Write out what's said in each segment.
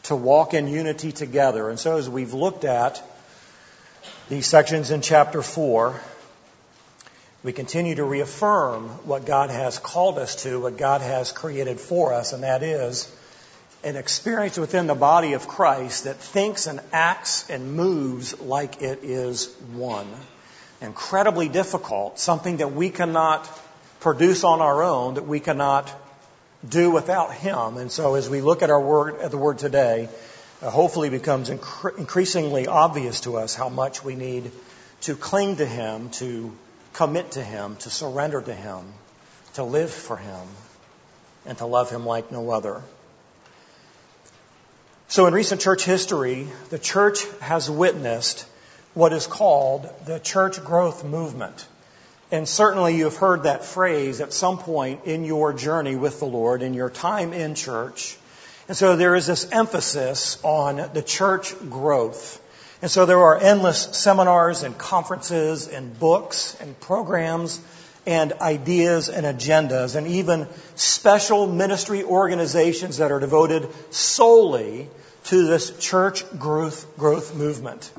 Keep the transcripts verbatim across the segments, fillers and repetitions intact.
to walk in unity together. And so as we've looked at these sections in chapter four, we continue to reaffirm what God has called us to, what God has created for us, and that is an experience within the body of Christ that thinks and acts and moves like it is one. Incredibly difficult, something that we cannot produce on our own, that we cannot do without Him. And so as we look at our word, at the Word today, uh, hopefully becomes incre- increasingly obvious to us how much we need to cling to Him, to commit to Him, to surrender to Him, to live for Him, and to love Him like no other. So in recent church history, the church has witnessed what is called the church growth movement. And certainly you've heard that phrase at some point in your journey with the Lord, in your time in church. And so there is this emphasis on the church growth. And so there are endless seminars and conferences and books and programs and ideas and agendas and even special ministry organizations that are devoted solely to this church growth, growth movement.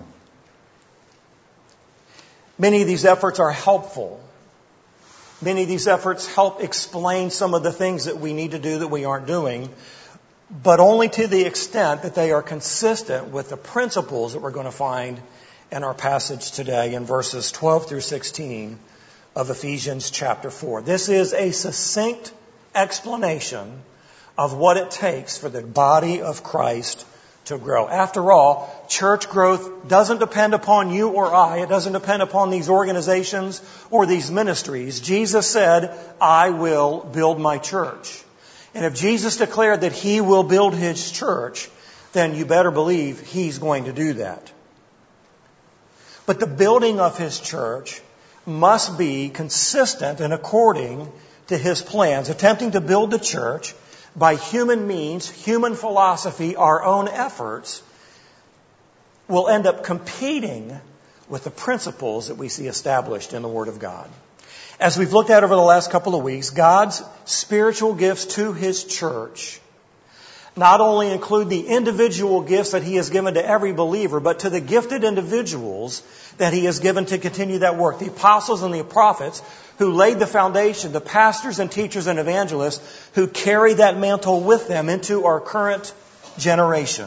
Many of these efforts are helpful. Many of these efforts help explain some of the things that we need to do that we aren't doing, but only to the extent that they are consistent with the principles that we're going to find in our passage today in verses twelve through sixteen of Ephesians chapter four. This is a succinct explanation of what it takes for the body of Christ to grow. After all, church growth doesn't depend upon you or I. It doesn't depend upon these organizations or these ministries. Jesus said, I will build my church. And if Jesus declared that He will build His church, then you better believe He's going to do that. But the building of His church must be consistent and according to His plans. Attempting to build the church by human means, human philosophy, our own efforts, will end up competing with the principles that we see established in the Word of God. As we've looked at over the last couple of weeks, God's spiritual gifts to His church not only include the individual gifts that He has given to every believer, but to the gifted individuals that He has given to continue that work. The apostles and the prophets who laid the foundation, the pastors and teachers and evangelists who carry that mantle with them into our current generation.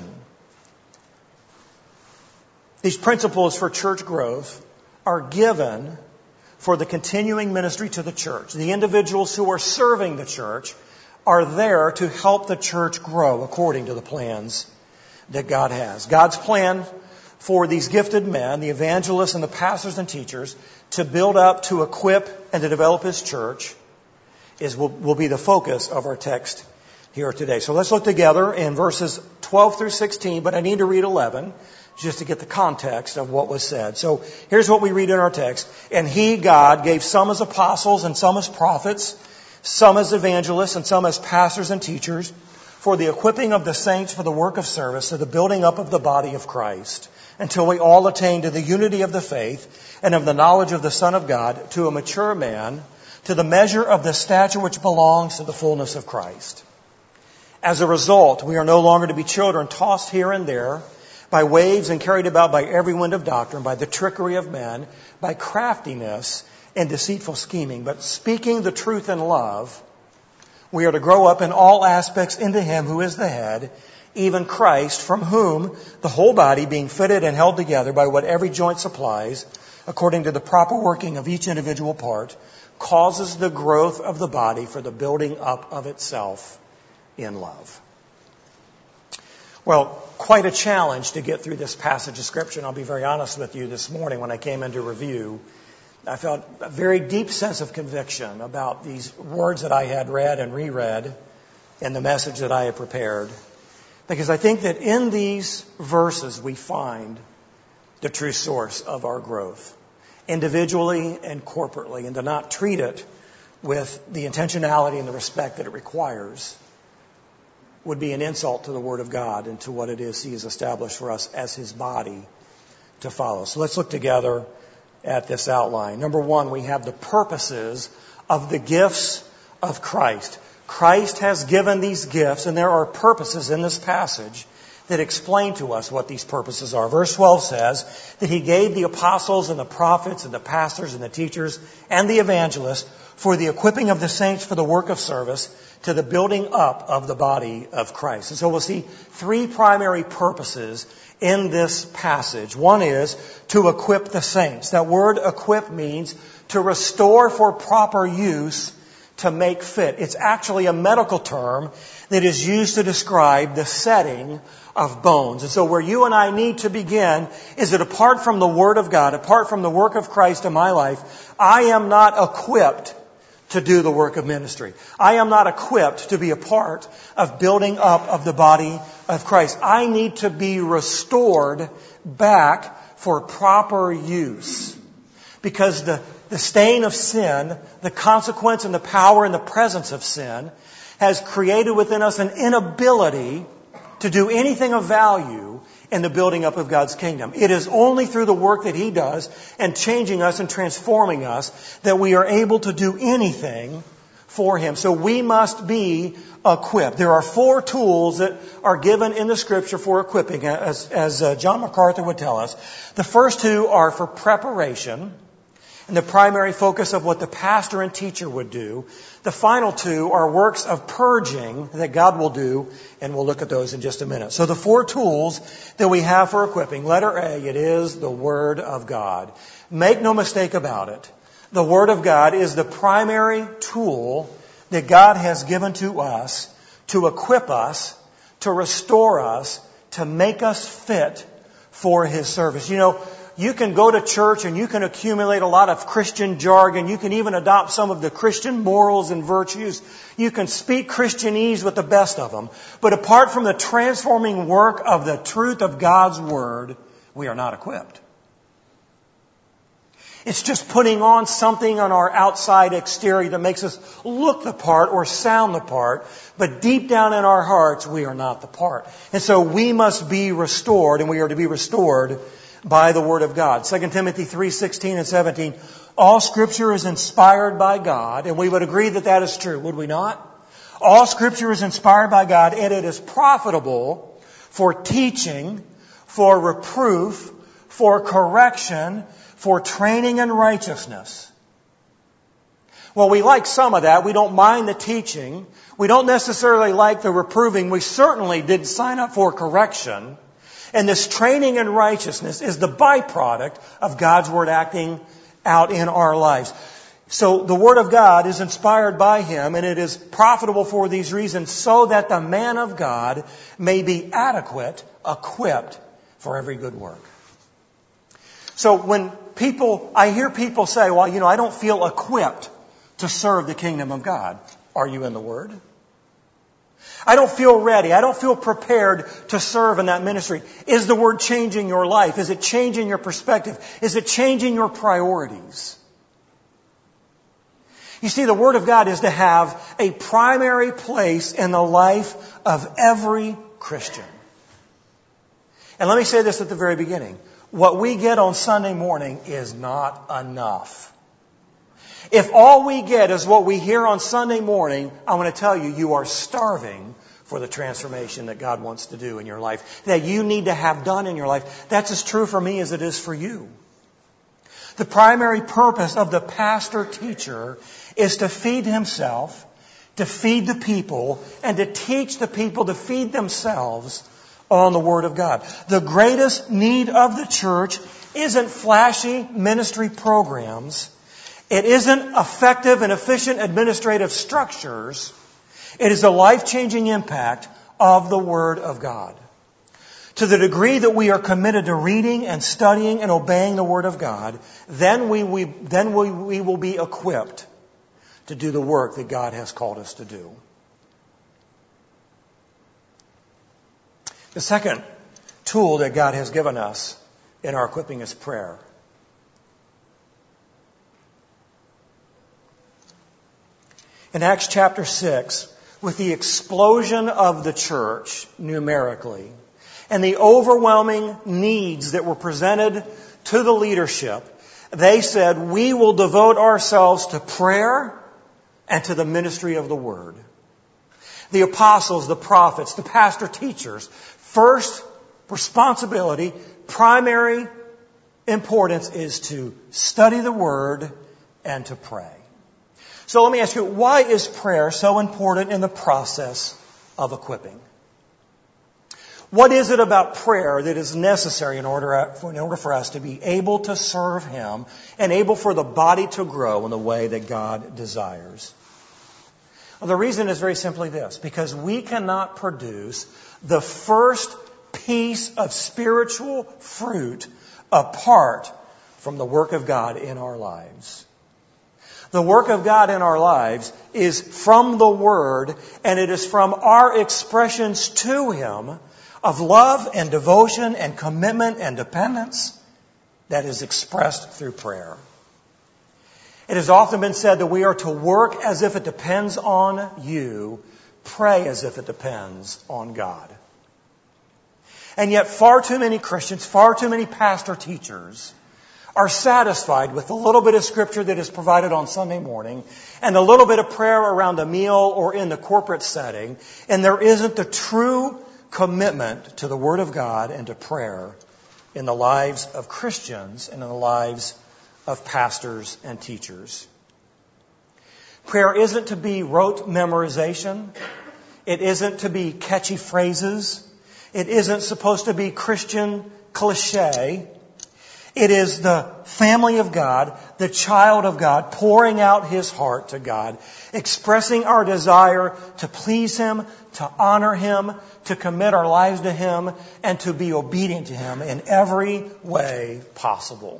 These principles for church growth are given for the continuing ministry to the church. The individuals who are serving the church are there to help the church grow according to the plans that God has. God's plan for these gifted men, the evangelists and the pastors and teachers, to build up, to equip, and to develop His church is will, will be the focus of our text here today. So let's look together in verses twelve through sixteen, but I need to read eleven just to get the context of what was said. So here's what we read in our text. And He, God, gave some as apostles and some as prophets, some as evangelists and some as pastors and teachers, for the equipping of the saints for the work of service, to the building up of the body of Christ, until we all attain to the unity of the faith and of the knowledge of the Son of God, to a mature man, to the measure of the stature which belongs to the fullness of Christ. As a result, we are no longer to be children tossed here and there by waves and carried about by every wind of doctrine, by the trickery of men, by craftiness and deceitful scheming. But speaking the truth in love, we are to grow up in all aspects into Him who is the head, even Christ, from whom the whole body, being fitted and held together by what every joint supplies, according to the proper working of each individual part, causes the growth of the body for the building up of itself in love. Well, quite a challenge to get through this passage of Scripture. And I'll be very honest with you, this morning when I came into review, I felt a very deep sense of conviction about these words that I had read and reread and the message that I had prepared. Because I think that in these verses we find the true source of our growth, individually and corporately, and to not treat it with the intentionality and the respect that it requires would be an insult to the Word of God and to what it is He has established for us as His body to follow. So let's look together at this outline. Number one, we have the purposes of the gifts of Christ. Christ has given these gifts, and there are purposes in this passage that explain to us what these purposes are. Verse twelve says that He gave the apostles and the prophets and the pastors and the teachers and the evangelists for the equipping of the saints for the work of service, to the building up of the body of Christ. And so we'll see three primary purposes in this passage. One is to equip the saints. That word equip means to restore for proper use, to make fit. It's actually a medical term that is used to describe the setting of bones. And so where you and I need to begin is that apart from the Word of God, apart from the work of Christ in my life, I am not equipped to do the work of ministry. I am not equipped to be a part of building up of the body of Christ. I need to be restored back for proper use. Because the, the stain of sin, the consequence and the power and the presence of sin has created within us an inability to do anything of value in the building up of God's kingdom. It is only through the work that He does and changing us and transforming us that we are able to do anything for Him. So we must be equipped. There are four tools that are given in the Scripture for equipping, as, as uh, John MacArthur would tell us. The first two are for preparation, and the primary focus of what the pastor and teacher would do. The final two are works of purging that God will do, and we'll look at those in just a minute. So the four tools that we have for equipping. Letter A, it is the Word of God. Make no mistake about it. The Word of God is the primary tool that God has given to us to equip us, to restore us, to make us fit for His service. You know, you can go to church and you can accumulate a lot of Christian jargon. You can even adopt some of the Christian morals and virtues. You can speak Christianese with the best of them. But apart from the transforming work of the truth of God's Word, we are not equipped. It's just putting on something on our outside exterior that makes us look the part or sound the part. But deep down in our hearts, we are not the part. And so we must be restored, and we are to be restored by the Word of God. Second Timothy three sixteen and seventeen. All Scripture is inspired by God, and we would agree that that is true, would we not? All Scripture is inspired by God, and it is profitable for teaching, for reproof, for correction, for training in righteousness. Well, we like some of that. We don't mind the teaching. We don't necessarily like the reproving. We certainly didn't sign up for correction. And this training in righteousness is the byproduct of God's Word acting out in our lives. So the Word of God is inspired by Him, and it is profitable for these reasons, so that the man of God may be adequate, equipped for every good work. So when people, I hear people say, well, you know, I don't feel equipped to serve the kingdom of God. Are you in the Word? I don't feel ready. I don't feel prepared to serve in that ministry. Is the Word changing your life? Is it changing your perspective? Is it changing your priorities? You see, the Word of God is to have a primary place in the life of every Christian. And let me say this at the very beginning. What we get on Sunday morning is not enough. If all we get is what we hear on Sunday morning, I want to tell you, you are starving for the transformation that God wants to do in your life, that you need to have done in your life. That's as true for me as it is for you. The primary purpose of the pastor-teacher is to feed himself, to feed the people, and to teach the people to feed themselves on the Word of God. The greatest need of the church isn't flashy ministry programs. It isn't effective and efficient administrative structures. It is the life-changing impact of the Word of God. To the degree that we are committed to reading and studying and obeying the Word of God, then we, we, then we, we will be equipped to do the work that God has called us to do. The second tool that God has given us in our equipping is prayer. In Acts chapter six, with the explosion of the church numerically and the overwhelming needs that were presented to the leadership, they said, we will devote ourselves to prayer and to the ministry of the Word. The apostles, the prophets, the pastor teachers, first responsibility, primary importance is to study the Word and to pray. So let me ask you, why is prayer so important in the process of equipping? What is it about prayer that is necessary in order, in order for us to be able to serve Him and able for the body to grow in the way that God desires? Well, the reason is very simply this, because we cannot produce the first piece of spiritual fruit apart from the work of God in our lives. The work of God in our lives is from the Word, and it is from our expressions to Him of love and devotion and commitment and dependence that is expressed through prayer. It has often been said that we are to work as if it depends on you, pray as if it depends on God. And yet far too many Christians, far too many pastor teachers are satisfied with the little bit of Scripture that is provided on Sunday morning and a little bit of prayer around a meal or in the corporate setting, and there isn't the true commitment to the Word of God and to prayer in the lives of Christians and in the lives of pastors and teachers. Prayer isn't to be rote memorization. It isn't to be catchy phrases. It isn't supposed to be Christian cliche. It is the family of God, the child of God, pouring out His heart to God, expressing our desire to please Him, to honor Him, to commit our lives to Him, and to be obedient to Him in every way possible.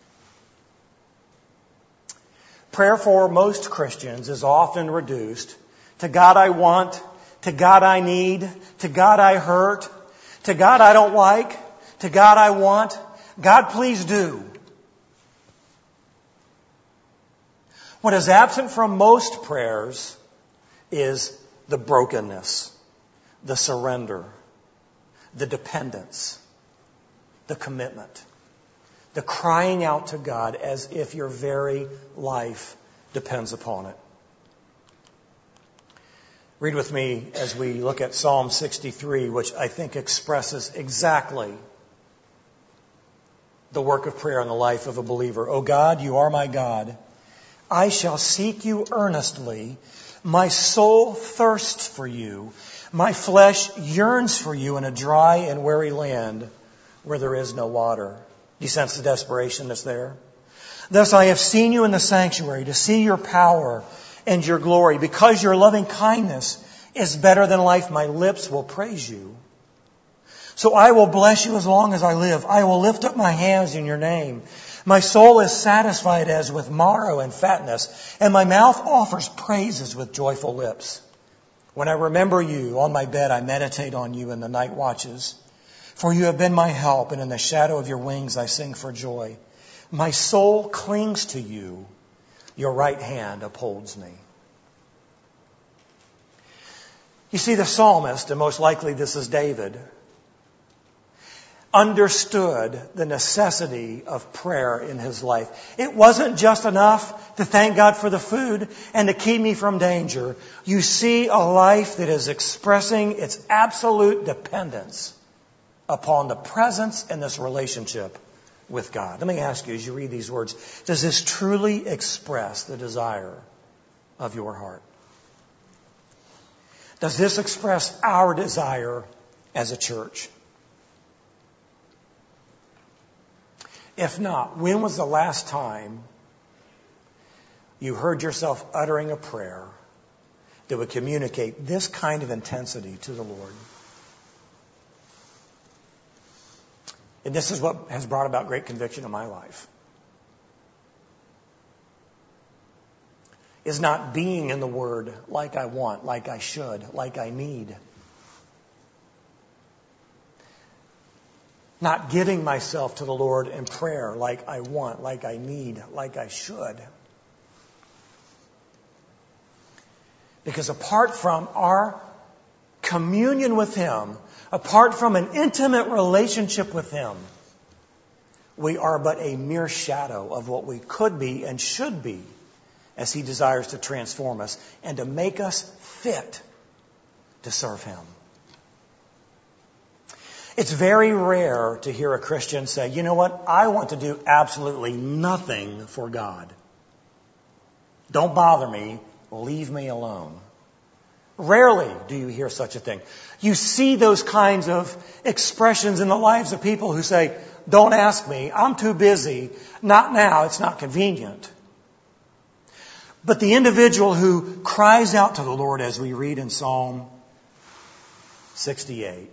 Prayer for most Christians is often reduced to God I want, to God I need, to God I hurt, to God I don't like, to God I want. God, please do. What is absent from most prayers is the brokenness, the surrender, the dependence, the commitment, the crying out to God as if your very life depends upon it. Read with me as we look at Psalm sixty-three, which I think expresses exactly the work of prayer in the life of a believer. O God, you are my God. I shall seek you earnestly. My soul thirsts for you. My flesh yearns for you in a dry and weary land where there is no water. Do you sense the desperation that's there? Thus I have seen you in the sanctuary to see your power and your glory. Because your loving kindness is better than life, my lips will praise you. So I will bless you as long as I live. I will lift up my hands in your name. My soul is satisfied as with marrow and fatness, and my mouth offers praises with joyful lips. When I remember you on my bed, I meditate on you in the night watches. For you have been my help, and in the shadow of your wings I sing for joy. My soul clings to you. Your right hand upholds me. You see, the psalmist, and most likely this is David, understood the necessity of prayer in his life. It wasn't just enough to thank God for the food and to keep me from danger. You see a life that is expressing its absolute dependence upon the presence and this relationship with God. Let me ask you as you read these words, does this truly express the desire of your heart? Does this express our desire as a church? If not, when was the last time you heard yourself uttering a prayer that would communicate this kind of intensity to the Lord? And this is what has brought about great conviction in my life. Is not being in the Word like I want, like I should, like I need. Not giving myself to the Lord in prayer like I want, like I need, like I should. Because apart from our communion with Him, apart from an intimate relationship with Him, we are but a mere shadow of what we could be and should be as He desires to transform us and to make us fit to serve Him. It's very rare to hear a Christian say, you know what, I want to do absolutely nothing for God. Don't bother me, leave me alone. Rarely do you hear such a thing. You see those kinds of expressions in the lives of people who say, don't ask me, I'm too busy, not now, it's not convenient. But the individual who cries out to the Lord, as we read in Psalm sixty-eight,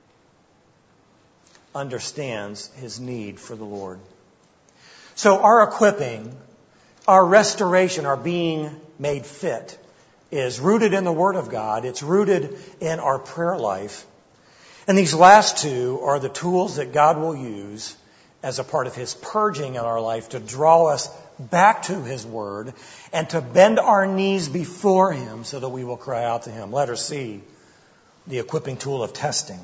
understands his need for the Lord. So our equipping, our restoration, our being made fit is rooted in the Word of God. It's rooted in our prayer life. And these last two are the tools that God will use as a part of His purging in our life to draw us back to His Word and to bend our knees before Him so that we will cry out to Him. Letter C, the equipping tool of testing.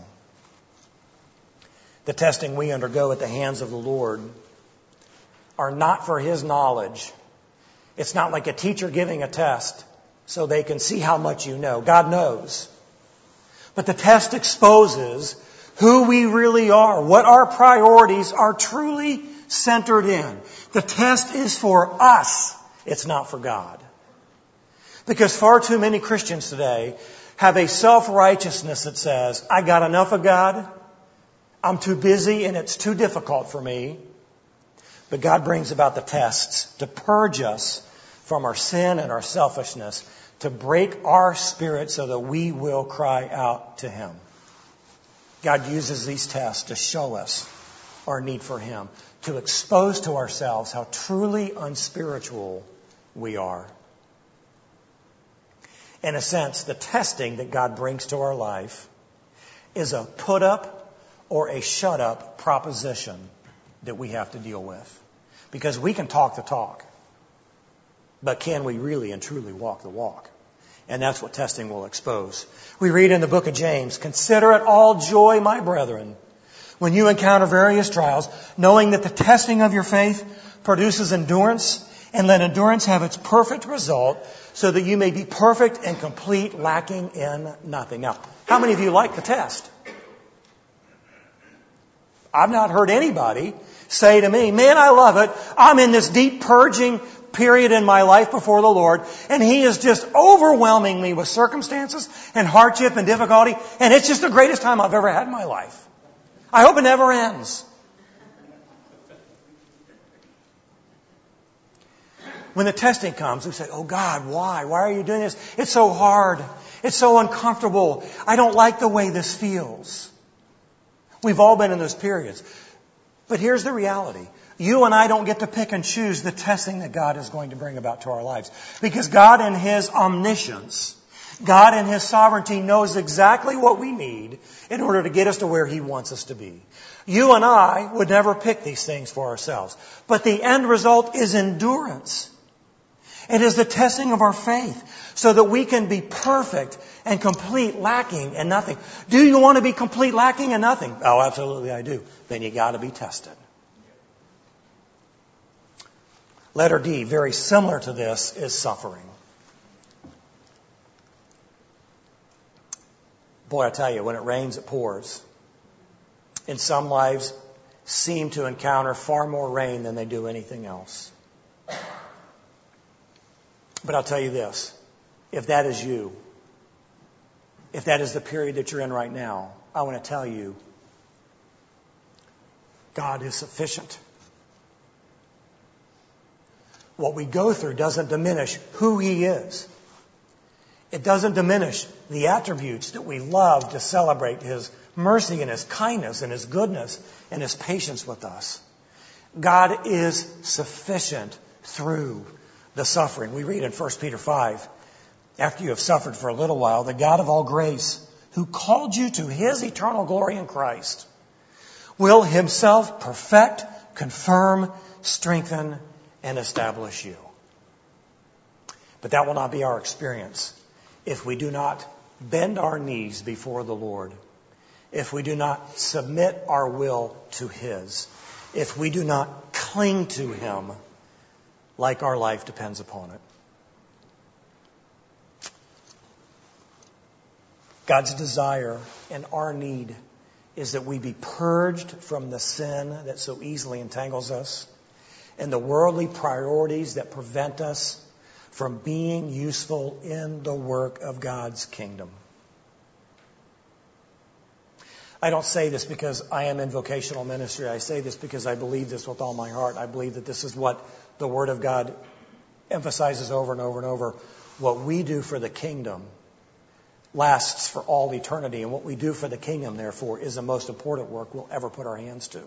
The testing we undergo at the hands of the Lord are not for His knowledge. It's not like a teacher giving a test so they can see how much you know. God knows. But the test exposes who we really are, what our priorities are truly centered in. The test is for us. It's not for God. Because far too many Christians today have a self-righteousness that says, I got enough of God. I'm too busy and it's too difficult for me. But God brings about the tests to purge us from our sin and our selfishness, to break our spirit so that we will cry out to Him. God uses these tests to show us our need for Him, to expose to ourselves how truly unspiritual we are. In a sense, the testing that God brings to our life is a put up or a shut up proposition that we have to deal with. Because we can talk the talk, but can we really and truly walk the walk? And that's what testing will expose. We read in the book of James, consider it all joy, my brethren, when you encounter various trials, knowing that the testing of your faith produces endurance, and let endurance have its perfect result, so that you may be perfect and complete, lacking in nothing. Now, how many of you like the test? I've not heard anybody say to me, man, I love it. I'm in this deep purging period in my life before the Lord, and He is just overwhelming me with circumstances and hardship and difficulty, and it's just the greatest time I've ever had in my life. I hope it never ends. When the testing comes, we say, oh God, why? Why are you doing this? It's so hard. It's so uncomfortable. I don't like the way this feels. We've all been in those periods. But here's the reality. You and I don't get to pick and choose the testing that God is going to bring about to our lives. Because God in His omniscience, God in His sovereignty knows exactly what we need in order to get us to where He wants us to be. You and I would never pick these things for ourselves. But the end result is endurance. It is the testing of our faith so that we can be perfect and complete, lacking in nothing. Do you want to be complete, lacking in nothing? Oh, absolutely I do. Then you got to be tested. Letter D, very similar to this, is suffering. Boy, I tell you, when it rains, it pours. And some lives seem to encounter far more rain than they do anything else. But I'll tell you this, if that is you, if that is the period that you're in right now, I want to tell you, God is sufficient. What we go through doesn't diminish who He is. It doesn't diminish the attributes that we love to celebrate, His mercy and His kindness and His goodness and His patience with us. God is sufficient through the suffering. We read in First Peter five, after you have suffered for a little while, the God of all grace, who called you to His eternal glory in Christ, will Himself perfect, confirm, strengthen, and establish you. But that will not be our experience if we do not bend our knees before the Lord, if we do not submit our will to His, if we do not cling to Him like our life depends upon it. God's desire and our need is that we be purged from the sin that so easily entangles us and the worldly priorities that prevent us from being useful in the work of God's kingdom. I don't say this because I am in vocational ministry. I say this because I believe this with all my heart. I believe that this is what the Word of God emphasizes over and over and over. What we do for the kingdom lasts for all eternity, and what we do for the kingdom, therefore, is the most important work we'll ever put our hands to.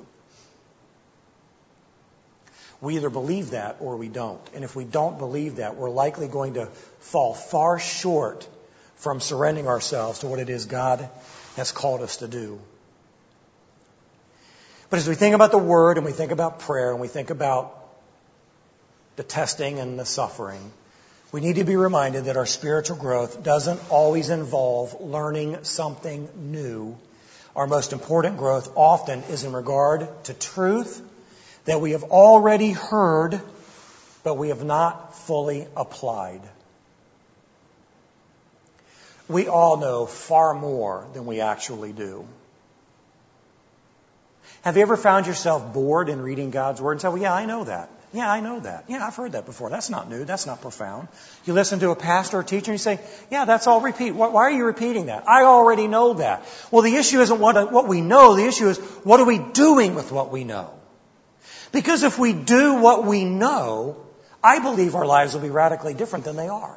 We either believe that or we don't. And if we don't believe that, we're likely going to fall far short from surrendering ourselves to what it is God has called us to do. But as we think about the Word and we think about prayer and we think about the testing and the suffering, we need to be reminded that our spiritual growth doesn't always involve learning something new. Our most important growth often is in regard to truth that we have already heard, but we have not fully applied. We all know far more than we actually do. Have you ever found yourself bored in reading God's Word and say, well, yeah, I know that. Yeah, I know that. Yeah, I've heard that before. That's not new. That's not profound. You listen to a pastor or teacher and you say, yeah, that's all repeat. Why are you repeating that? I already know that. Well, the issue isn't what, what we know. The issue is, what are we doing with what we know? Because if we do what we know, I believe our lives will be radically different than they are.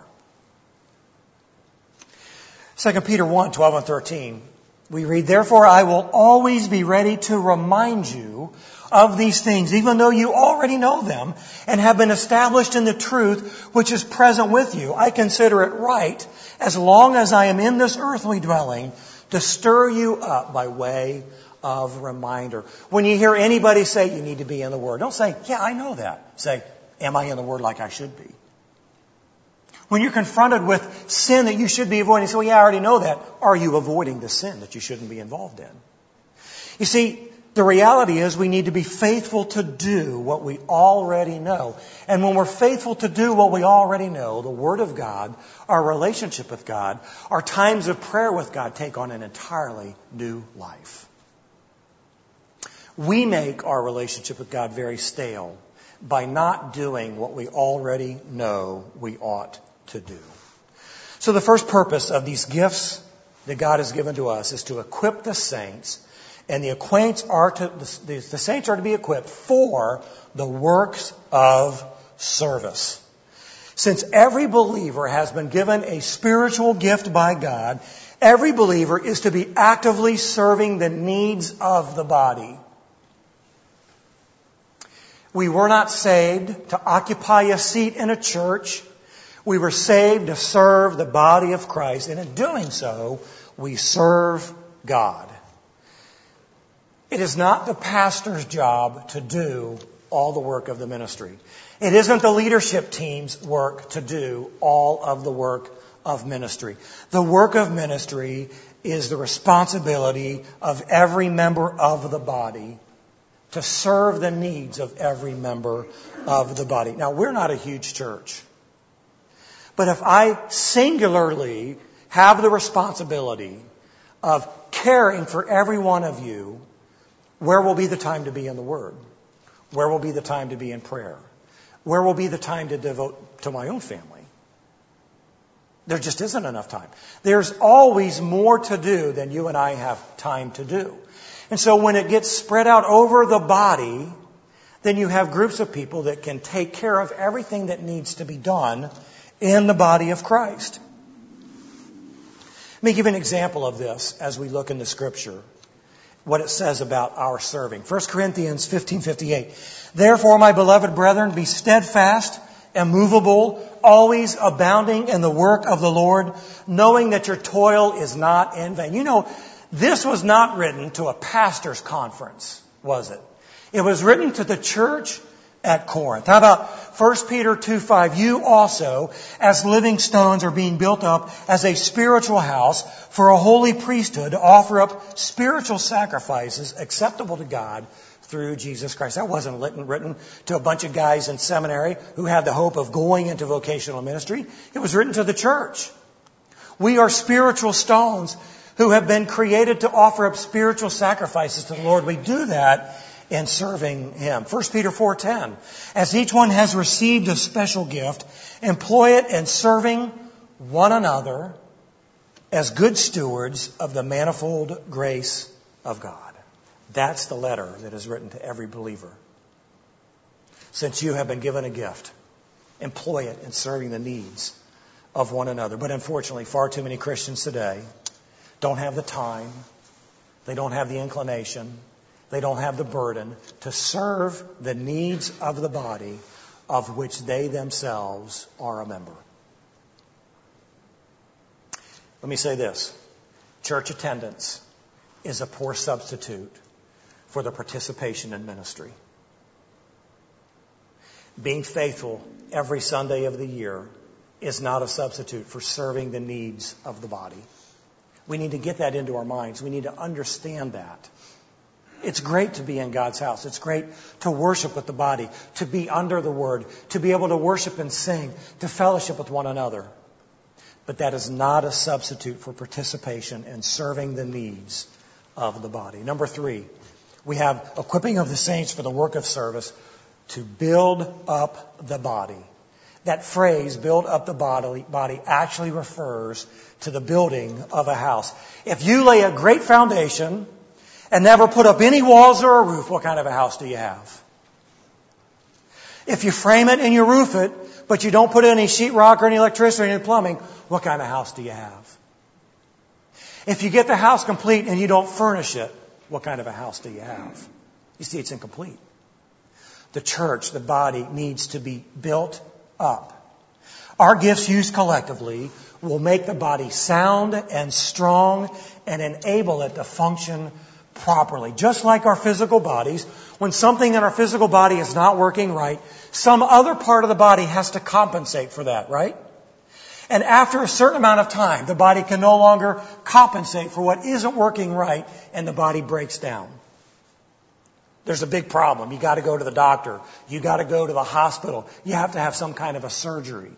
Second Peter one, twelve and thirteen. We read, therefore I will always be ready to remind you of these things, even though you already know them and have been established in the truth which is present with you. I consider it right, as long as I am in this earthly dwelling, to stir you up by way of reminder. When you hear anybody say you need to be in the Word, don't say, yeah, I know that. Say, am I in the Word like I should be? When you're confronted with sin that you should be avoiding, you say, well, yeah, I already know that. Are you avoiding the sin that you shouldn't be involved in? You see, the reality is we need to be faithful to do what we already know. And when we're faithful to do what we already know, the Word of God, our relationship with God, our times of prayer with God take on an entirely new life. We make our relationship with God very stale by not doing what we already know we ought to do. So the first purpose of these gifts that God has given to us is to equip the saints, and the acquaints are to the, the saints are to be equipped for the works of service. Since every believer has been given a spiritual gift by God, every believer is to be actively serving the needs of the body. We were not saved to occupy a seat in a church. We were saved to serve the body of Christ. And in doing so, we serve God. It is not the pastor's job to do all the work of the ministry. It isn't the leadership team's work to do all of the work of ministry. The work of ministry is the responsibility of every member of the body to serve the needs of every member of the body. Now, we're not a huge church. But if I singularly have the responsibility of caring for every one of you, where will be the time to be in the Word? Where will be the time to be in prayer? Where will be the time to devote to my own family? There just isn't enough time. There's always more to do than you and I have time to do. And so when it gets spread out over the body, then you have groups of people that can take care of everything that needs to be done in the body of Christ. Let me give you an example of this as we look in the Scripture, what it says about our serving. First Corinthians fifteen fifty-eight. Therefore, my beloved brethren, be steadfast, immovable, always abounding in the work of the Lord, knowing that your toil is not in vain. You know, this was not written to a pastor's conference, was it? It was written to the church at Corinth. How about First Peter two five? You also, as living stones, are being built up as a spiritual house for a holy priesthood to offer up spiritual sacrifices acceptable to God through Jesus Christ. That wasn't written to a bunch of guys in seminary who had the hope of going into vocational ministry. It was written to the church. We are spiritual stones who have been created to offer up spiritual sacrifices to the Lord. We do that in serving Him. First Peter four ten. As each one has received a special gift, employ it in serving one another as good stewards of the manifold grace of God. That's the letter that is written to every believer. Since you have been given a gift, employ it in serving the needs of one another. But unfortunately, far too many Christians today don't have the time, they don't have the inclination, they don't have the burden to serve the needs of the body of which they themselves are a member. Let me say this. Church attendance is a poor substitute for the participation in ministry. Being faithful every Sunday of the year is not a substitute for serving the needs of the body. We need to get that into our minds. We need to understand that. It's great to be in God's house. It's great to worship with the body, to be under the Word, to be able to worship and sing, to fellowship with one another. But that is not a substitute for participation in serving the needs of the body. Number three, we have equipping of the saints for the work of service to build up the body. That phrase, build up the body, body actually refers to the building of a house. If you lay a great foundation and never put up any walls or a roof, what kind of a house do you have? If you frame it and you roof it, but you don't put any sheetrock or any electricity or any plumbing, what kind of house do you have? If you get the house complete and you don't furnish it, what kind of a house do you have? You see, it's incomplete. The church, the body, needs to be built up. Our gifts used collectively will make the body sound and strong and enable it to function properly. Just like our physical bodies, when something in our physical body is not working right, some other part of the body has to compensate for that, right? And after a certain amount of time, the body can no longer compensate for what isn't working right, and the body breaks down. There's a big problem. You got to go to the doctor. You got to go to the hospital. You have to have some kind of a surgery.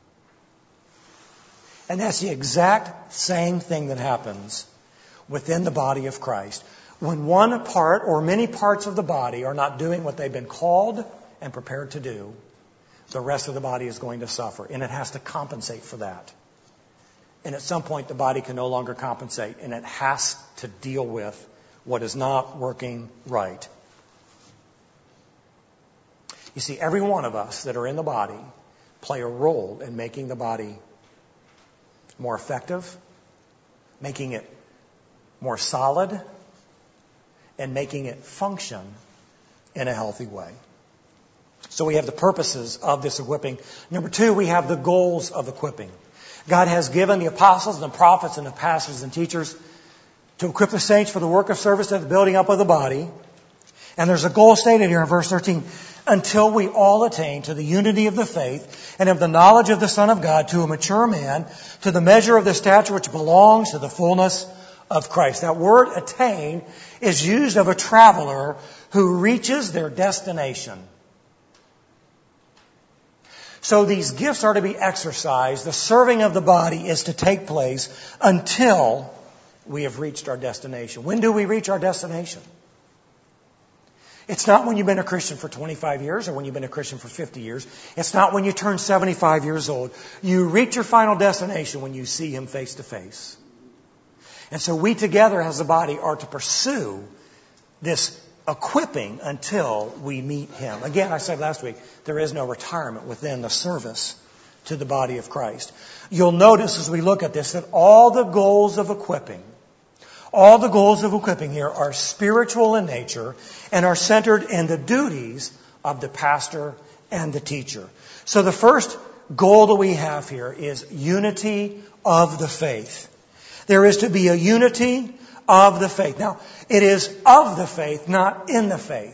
And that's the exact same thing that happens within the body of Christ. When one part or many parts of the body are not doing what they've been called and prepared to do, the rest of the body is going to suffer, and it has to compensate for that. And at some point, the body can no longer compensate, and it has to deal with what is not working right. You see, every one of us that are in the body play a role in making the body more effective, making it more solid, and making it function in a healthy way. So we have the purposes of this equipping. Number two, we have the goals of equipping. God has given the apostles and the prophets and the pastors and teachers to equip the saints for the work of service and the building up of the body. And there's a goal stated here in verse thirteen. Until we all attain to the unity of the faith and of the knowledge of the Son of God, to a mature man, to the measure of the stature which belongs to the fullness of Christ. That word attain is used of a traveler who reaches their destination. So these gifts are to be exercised. The serving of the body is to take place until we have reached our destination. When do we reach our destination? It's not when you've been a Christian for twenty-five years or when you've been a Christian for fifty years. It's not when you turn seventy-five years old. You reach your final destination when you see Him face to face. And so we together as a body are to pursue this equipping until we meet Him. Again, I said last week, there is no retirement within the service to the body of Christ. You'll notice as we look at this that all the goals of equipping, all the goals of equipping here are spiritual in nature and are centered in the duties of the pastor and the teacher. So the first goal that we have here is unity of the faith. There is to be a unity of the faith. Now, it is of the faith, not in the faith.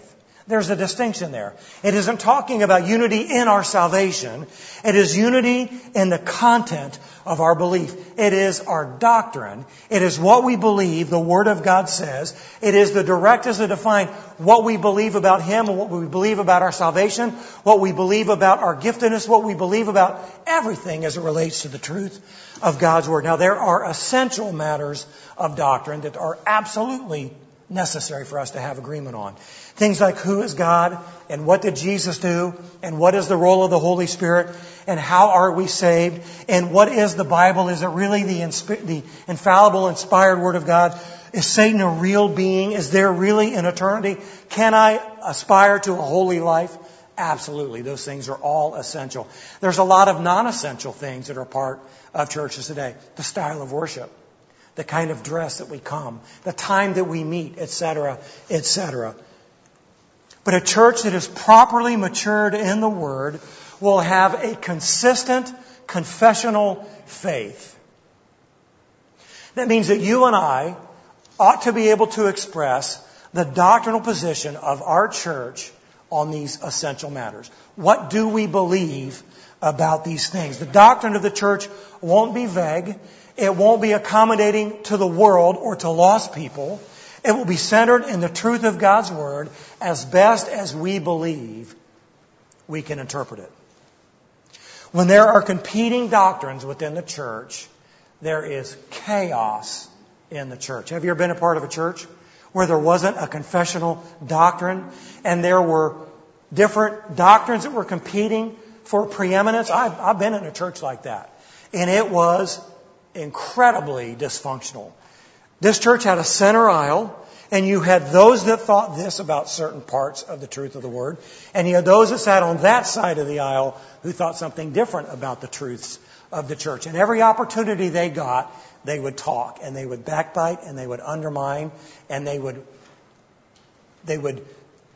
There's a distinction there. It isn't talking about unity in our salvation. It is unity in the content of our belief. It is our doctrine. It is what we believe the Word of God says. It is the directives that define what we believe about Him and what we believe about our salvation, what we believe about our giftedness, what we believe about everything as it relates to the truth of God's Word. Now, there are essential matters of doctrine that are absolutely necessary for us to have agreement on. Things like who is God and what did Jesus do and what is the role of the Holy Spirit and how are we saved and what is the Bible? Is it really the, insp- the infallible, inspired Word of God? Is Satan a real being? Is there really an eternity? Can I aspire to a holy life? Absolutely. Those things are all essential. There's a lot of non-essential things that are part of churches today. The style of worship, the kind of dress that we come, the time that we meet, et cetera, et cetera. But a church that is properly matured in the Word will have a consistent confessional faith. That means that you and I ought to be able to express the doctrinal position of our church on these essential matters. What do we believe about these things? The doctrine of the church won't be vague. It won't be accommodating to the world or to lost people. It will be centered in the truth of God's Word as best as we believe we can interpret it. When there are competing doctrines within the church, there is chaos in the church. Have you ever been a part of a church where there wasn't a confessional doctrine and there were different doctrines that were competing for preeminence? I've, I've been in a church like that. And it was incredibly dysfunctional. This church had a center aisle, and you had those that thought this about certain parts of the truth of the Word, and you had those that sat on that side of the aisle who thought something different about the truths of the church. And every opportunity they got, they would talk, and they would backbite, and they would undermine, and they would they would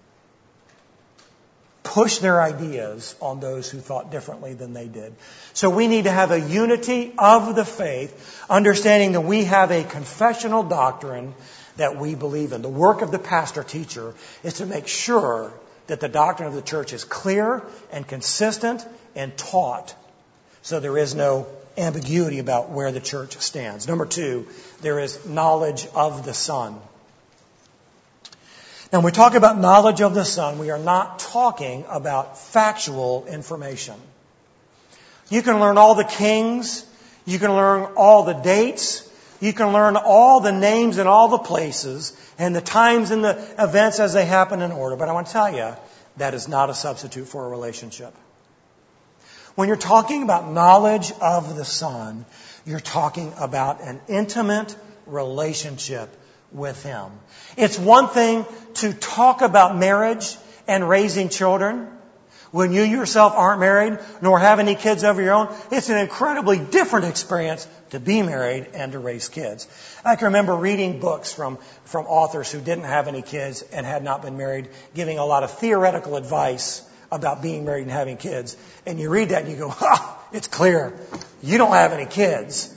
push their ideas on those who thought differently than they did. So we need to have a unity of the faith, understanding that we have a confessional doctrine that we believe in. The work of the pastor teacher is to make sure that the doctrine of the church is clear and consistent and taught, so there is no ambiguity about where the church stands. Number two, there is knowledge of the Son. Now, when we talk about knowledge of the Son, we are not talking about factual information. You can learn all the kings. You can learn all the dates. You can learn all the names and all the places and the times and the events as they happen in order. But I want to tell you, that is not a substitute for a relationship. When you're talking about knowledge of the Son, you're talking about an intimate relationship with Him. It's one thing to talk about marriage and raising children when you yourself aren't married nor have any kids of your own. It's an incredibly different experience to be married and to raise kids. I can remember reading books from, from authors who didn't have any kids and had not been married, giving a lot of theoretical advice about being married and having kids. And you read that and you go, ha, it's clear. You don't have any kids.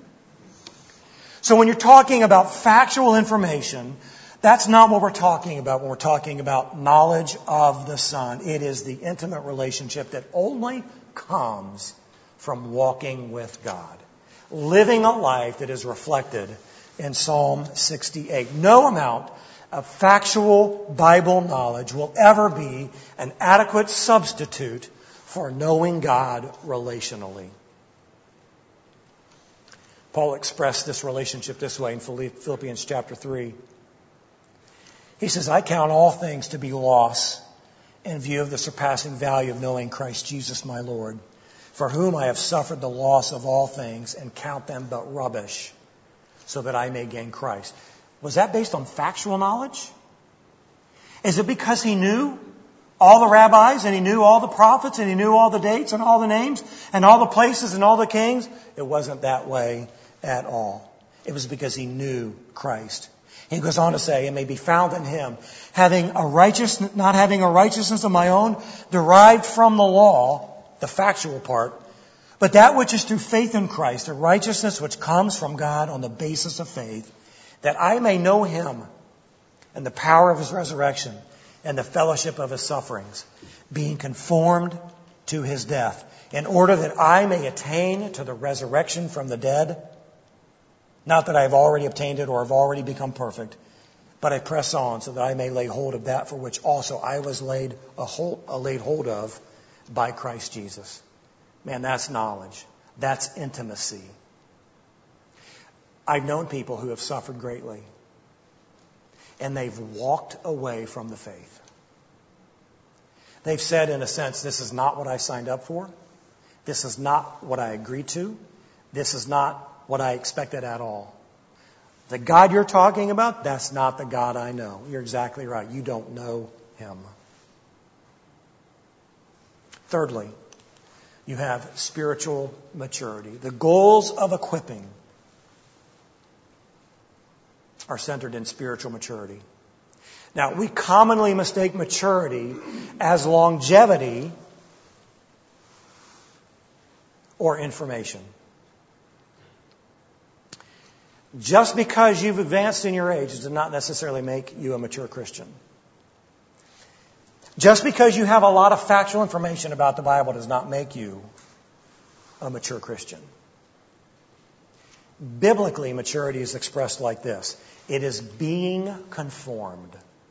So when you're talking about factual information, that's not what we're talking about when we're talking about knowledge of the Son. It is the intimate relationship that only comes from walking with God, living a life that is reflected in Psalm sixty-eight. No amount of factual Bible knowledge will ever be an adequate substitute for knowing God relationally. Paul expressed this relationship this way in Philippians chapter three. He says, I count all things to be loss in view of the surpassing value of knowing Christ Jesus my Lord, for whom I have suffered the loss of all things and count them but rubbish, so that I may gain Christ. Was that based on factual knowledge? Is it because he knew all the rabbis and he knew all the prophets and he knew all the dates and all the names and all the places and all the kings? It wasn't that way at all. It was because he knew Christ. He goes on to say, it may be found in Him, having a righteous, not having a righteousness of my own, derived from the law, the factual part, but that which is through faith in Christ, a righteousness which comes from God on the basis of faith, that I may know Him and the power of His resurrection, and the fellowship of his sufferings, being conformed to his death, in order that I may attain to the resurrection from the dead. Not that I have already obtained it or have already become perfect, but I press on so that I may lay hold of that for which also I was laid, a hold, a laid hold of by Christ Jesus. Man, that's knowledge. That's intimacy. I've known people who have suffered greatly, and they've walked away from the faith. They've said, in a sense, this is not what I signed up for. This is not what I agreed to. This is not what I expected at all. The God you're talking about, that's not the God I know. You're exactly right. You don't know him. Thirdly, you have spiritual maturity. The goals of equipping are centered in spiritual maturity. Now, we commonly mistake maturity as longevity or information. Just because you've advanced in your age does not necessarily make you a mature Christian. Just because you have a lot of factual information about the Bible does not make you a mature Christian. Biblically, maturity is expressed like this. It is being conformed.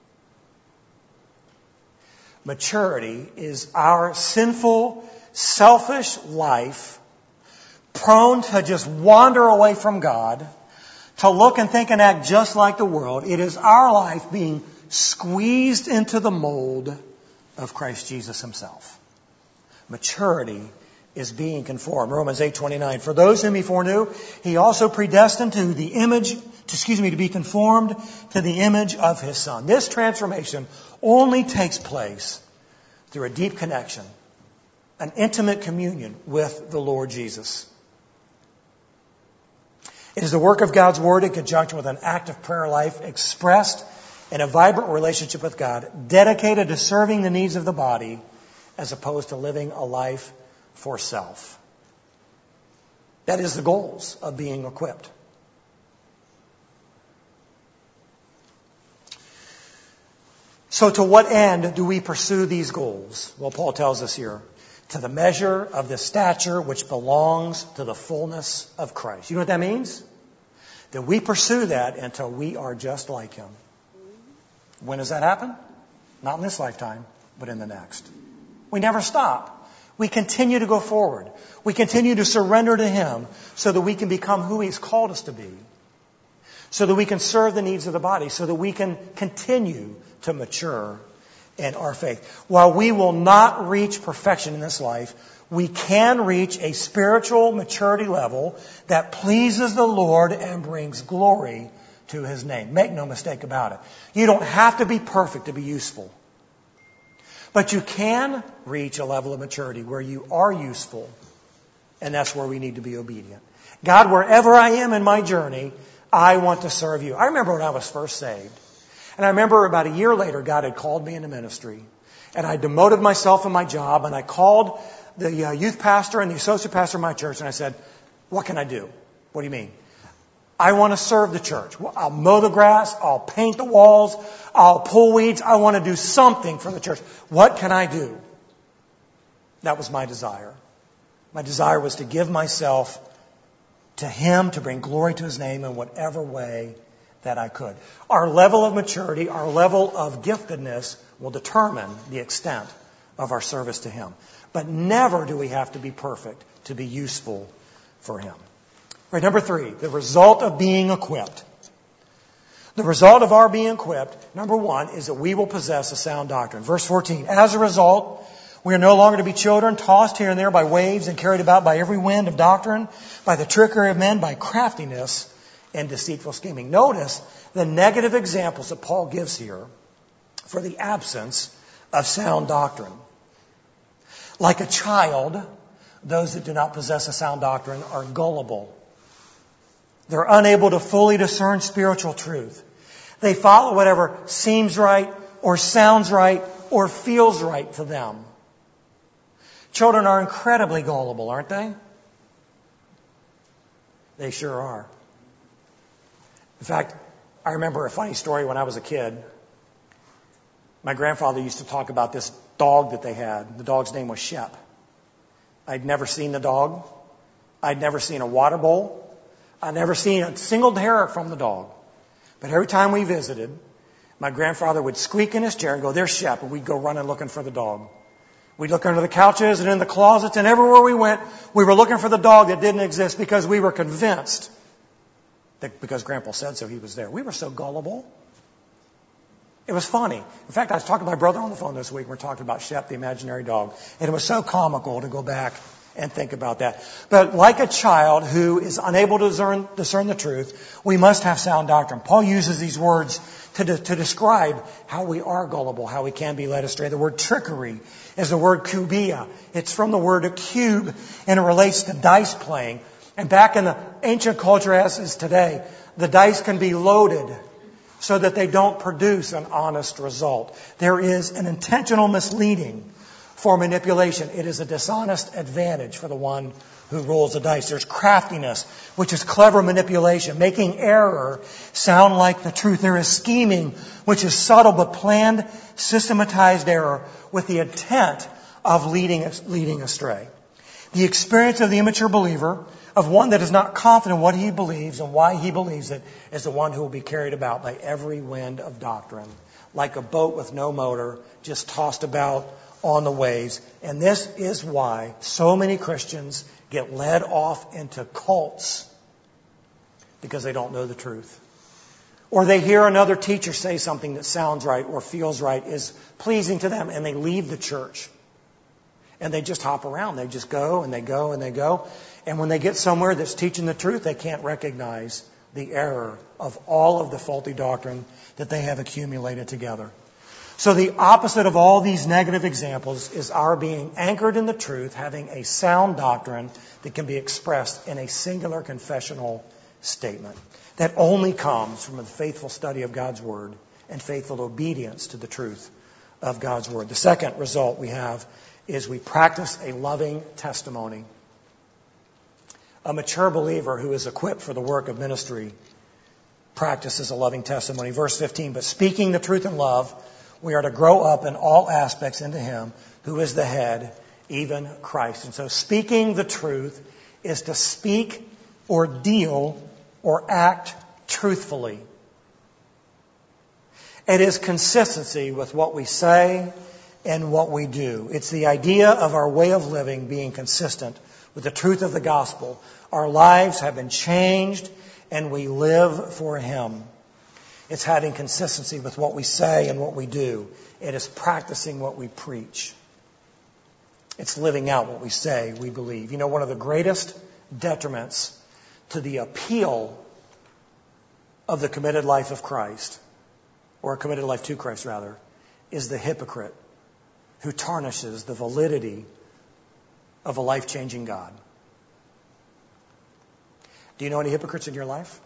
Maturity is our sinful, selfish life, prone to just wander away from God, to look and think and act just like the world. It is our life being squeezed into the mold of Christ Jesus himself. Maturity is being conformed. Romans eight twenty-nine. For those whom he foreknew, he also predestined to the image, to, excuse me, to be conformed to the image of his Son. This transformation only takes place through a deep connection, an intimate communion with the Lord Jesus. It is the work of God's Word in conjunction with an active prayer life expressed in a vibrant relationship with God, dedicated to serving the needs of the body as opposed to living a life for self. That is the goals of being equipped. So to what end do we pursue these goals? Well, Paul tells us here, to the measure of the stature which belongs to the fullness of Christ. You know what that means? That we pursue that until we are just like him. When does that happen? Not in this lifetime, but in the next. We never stop. We continue to go forward. We continue to surrender to him so that we can become who he's called us to be. So that we can serve the needs of the body. So that we can continue to mature in our faith. While we will not reach perfection in this life, we can reach a spiritual maturity level that pleases the Lord and brings glory to his name. Make no mistake about it. You don't have to be perfect to be useful. But you can reach a level of maturity where you are useful. And that's where we need to be obedient. God, wherever I am in my journey, I want to serve you. I remember when I was first saved. And I remember about a year later, God had called me into ministry. And I demoted myself in my job. And I called the uh, youth pastor and the associate pastor of my church. And I said, what can I do? What do you mean? I want to serve the church. I'll mow the grass. I'll paint the walls. I'll pull weeds. I want to do something for the church. What can I do? That was my desire. My desire was to give myself to him, to bring glory to his name in whatever way that I could. Our level of maturity, our level of giftedness will determine the extent of our service to him. But never do we have to be perfect to be useful for him. Right, number three, the result of being equipped. The result of our being equipped, number one, is that we will possess a sound doctrine. Verse fourteen, as a result, we are no longer to be children, tossed here and there by waves and carried about by every wind of doctrine, by the trickery of men, by craftiness and deceitful scheming. Notice the negative examples that Paul gives here for the absence of sound doctrine. Like a child, those that do not possess a sound doctrine are gullible. They're unable to fully discern spiritual truth. They follow whatever seems right or sounds right or feels right to them. Children are incredibly gullible, aren't they? They sure are. In fact, I remember a funny story when I was a kid. My grandfather used to talk about this dog that they had. The dog's name was Shep. I'd never seen the dog. I'd never seen a water bowl. I'd never seen a single hair from the dog. But every time we visited, my grandfather would squeak in his chair and go, "There's Shep," and we'd go running looking for the dog. We'd look under the couches and in the closets, and everywhere we went, we were looking for the dog that didn't exist because we were convinced that because Grandpa said so, he was there. We were so gullible. It was funny. In fact, I was talking to my brother on the phone this week. We're talking about Shep, the imaginary dog. And it was so comical to go back and think about that. But like a child who is unable to discern, discern the truth, we must have sound doctrine. Paul uses these words to, de- to describe how we are gullible, how we can be led astray. The word trickery is the word kubia. It's from the word cube, and it relates to dice playing. And back in the ancient culture as is today, the dice can be loaded so that they don't produce an honest result. There is an intentional misleading for manipulation. It is a dishonest advantage for the one who rolls the dice. There's craftiness, which is clever manipulation, making error sound like the truth. There is scheming, which is subtle but planned, systematized error with the intent of leading, leading astray. The experience of the immature believer, of one that is not confident in what he believes and why he believes it, is the one who will be carried about by every wind of doctrine, like a boat with no motor, just tossed about on the waves. And this is why so many Christians get led off into cults, because they don't know the truth. Or they hear another teacher say something that sounds right or feels right, is pleasing to them, and they leave the church. And they just hop around. They just go and they go and they go. And when they get somewhere that's teaching the truth, they can't recognize the error of all of the faulty doctrine that they have accumulated together. So the opposite of all these negative examples is our being anchored in the truth, having a sound doctrine that can be expressed in a singular confessional statement that only comes from a faithful study of God's Word and faithful obedience to the truth of God's Word. The second result we have is we practice a loving testimony. A mature believer who is equipped for the work of ministry practices a loving testimony. Verse fifteen, but speaking the truth in love, we are to grow up in all aspects into Him who is the head, even Christ. And so speaking the truth is to speak or deal or act truthfully. It is consistency with what we say and what we do. It's the idea of our way of living being consistent with the truth of the gospel. Our lives have been changed and we live for Him. It's having consistency with what we say and what we do. It is practicing what we preach. It's living out what we say we believe. You know, one of the greatest detriments to the appeal of the committed life of Christ, or a committed life to Christ rather, is the hypocrite who tarnishes the validity of a life-changing God. Do you know any hypocrites in your life?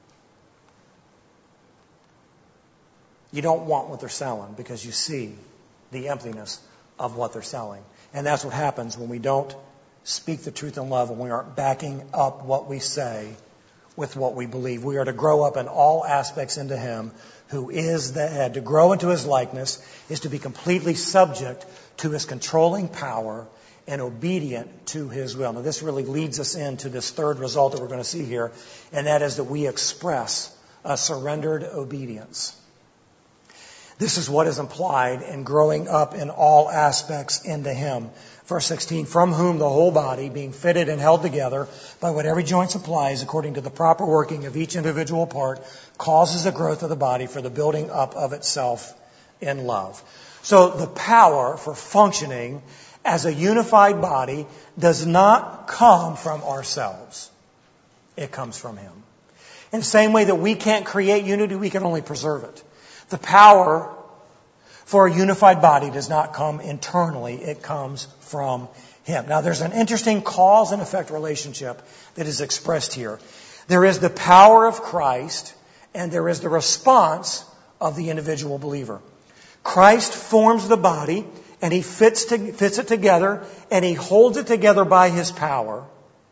You don't want what they're selling because you see the emptiness of what they're selling. And that's what happens when we don't speak the truth in love and we aren't backing up what we say with what we believe. We are to grow up in all aspects into Him who is the head. To grow into His likeness is to be completely subject to His controlling power and obedient to His will. Now, this really leads us into this third result that we're going to see here, and that is that we express a surrendered obedience. This is what is implied in growing up in all aspects into Him. Verse sixteen, from whom the whole body, being fitted and held together by what every joint supplies according to the proper working of each individual part, causes the growth of the body for the building up of itself in love. So the power for functioning as a unified body does not come from ourselves. It comes from Him. In the same way that we can't create unity, we can only preserve it. The power for a unified body does not come internally. It comes from Him. Now, there's an interesting cause and effect relationship that is expressed here. There is the power of Christ, and there is the response of the individual believer. Christ forms the body, and He fits, to, fits it together, and He holds it together by His power.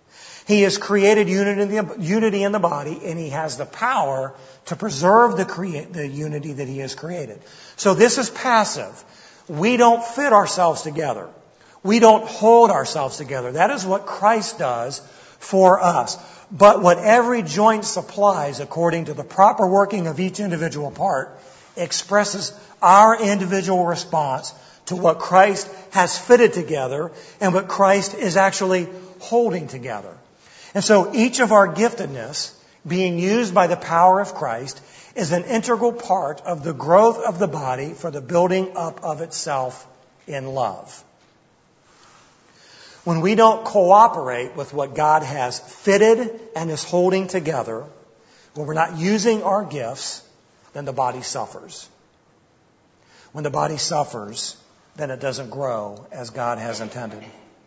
He has created unity in the, unity in the body, and He has the power to preserve the, crea- the unity that He has created. So this is passive. We don't fit ourselves together. We don't hold ourselves together. That is what Christ does for us. But what every joint supplies, according to the proper working of each individual part, expresses our individual response to what Christ has fitted together and what Christ is actually holding together. And so each of our giftedness, being used by the power of Christ, is an integral part of the growth of the body for the building up of itself in love. When we don't cooperate with what God has fitted and is holding together, when we're not using our gifts, then the body suffers. When the body suffers, then it doesn't grow as God has intended.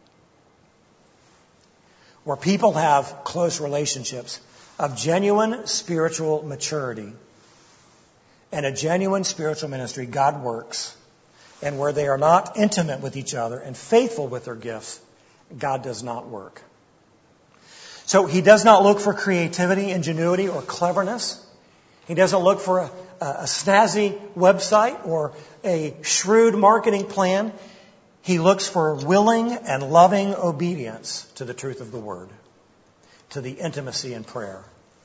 Where people have close relationships of genuine spiritual maturity and a genuine spiritual ministry, God works. And where they are not intimate with each other and faithful with their gifts, God does not work. So He does not look for creativity, ingenuity, or cleverness. He doesn't look for a, a snazzy website or a shrewd marketing plan. He looks for willing and loving obedience to the truth of the Word, to the intimacy in prayer.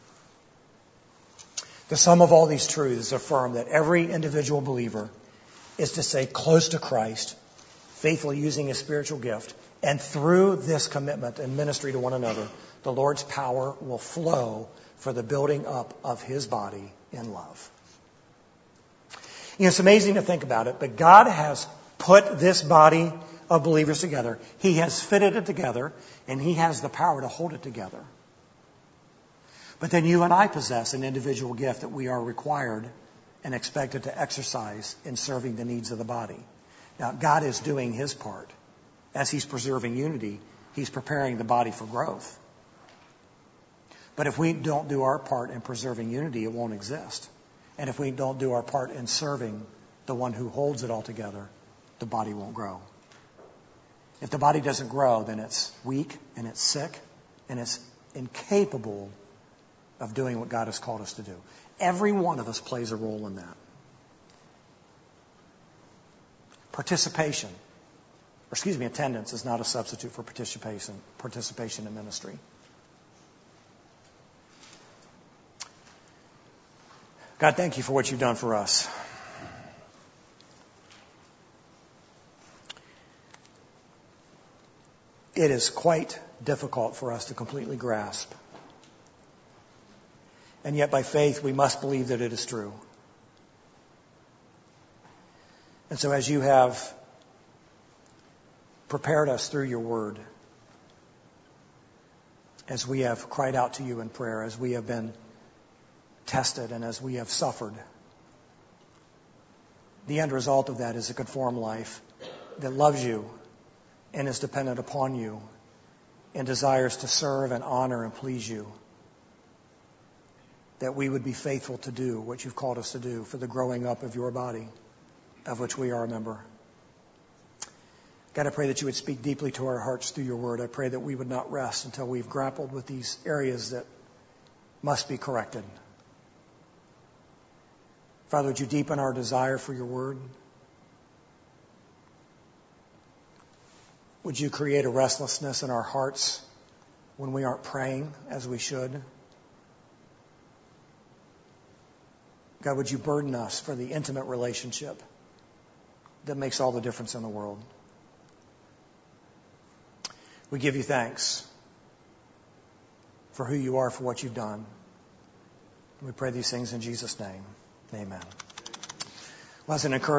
The sum of all these truths affirm that every individual believer is to stay close to Christ, faithfully using His spiritual gift, and through this commitment and ministry to one another, the Lord's power will flow for the building up of His body in love. You know, it's amazing to think about it, but God has put this body of believers together. He has fitted it together, and He has the power to hold it together. But then you and I possess an individual gift that we are required and expected to exercise in serving the needs of the body. Now, God is doing His part. As He's preserving unity, He's preparing the body for growth. But if we don't do our part in preserving unity, it won't exist. And if we don't do our part in serving the one who holds it all together, the body won't grow. If the body doesn't grow, then it's weak and it's sick and it's incapable of doing what God has called us to do. Every one of us plays a role in that. Participation, or excuse me, attendance is not a substitute for participation, participation in ministry. God, thank You for what You've done for us. It is quite difficult for us to completely grasp. And yet by faith we must believe that it is true. And so as You have prepared us through Your Word, as we have cried out to You in prayer, as we have been tested and as we have suffered, the end result of that is a conformed life that loves You and is dependent upon You and desires to serve and honor and please You, that we would be faithful to do what You've called us to do for the growing up of Your body, of which we are a member. God, I pray that You would speak deeply to our hearts through Your Word. I pray that we would not rest until we've grappled with these areas that must be corrected. Father, would You deepen our desire for Your Word? Would You create a restlessness in our hearts when we aren't praying as we should? God, would You burden us for the intimate relationship that makes all the difference in the world? We give You thanks for who You are, for what You've done. We pray these things in Jesus' name. Amen. Well, as an encouragement,